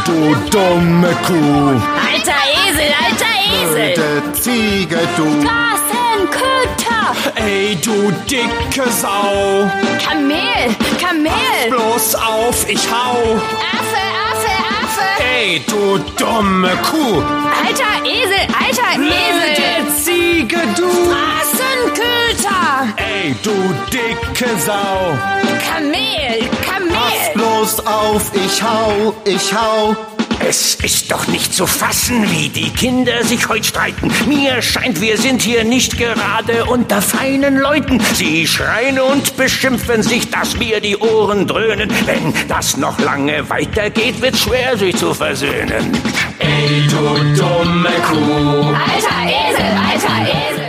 du dumme Kuh. Alter Esel. Blöde Ziege, du. Straßenköter. Ey, du dicke Sau. Kamel. Bloß auf, ich hau. Affe. Ey, du dumme Kuh. Alter Esel. Blöde Ziege, du. Straßenköter. Ey, du dicke Sau. Kamel. Pass bloß auf, ich hau. Es ist doch nicht zu fassen, wie die Kinder sich heute streiten. Mir scheint, wir sind hier nicht gerade unter feinen Leuten. Sie schreien und beschimpfen sich, dass mir die Ohren dröhnen. Wenn das noch lange weitergeht, wird's schwer, sich zu versöhnen. Ey, du dumme Kuh. Alter Esel.